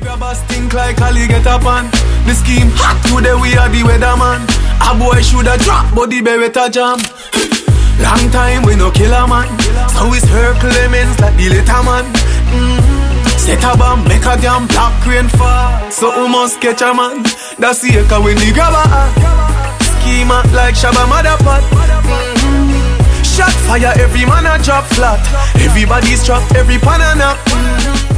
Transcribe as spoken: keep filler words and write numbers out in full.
Grabbers think like Ali get up on. The scheme hot today, we are the weatherman. A boy shoulda drop, but the beretta jam. Long time we no kill a man, so it's her Clemens like the little man. Mm-hmm. Set a bomb, make a damn black rain fall. So we must catch a man. That's the echo when the grabber schema like Shabba Motherpot. Mm-hmm. Shot fire, every man a drop flat. Everybody's trapped, every pan a knock. Mm-hmm.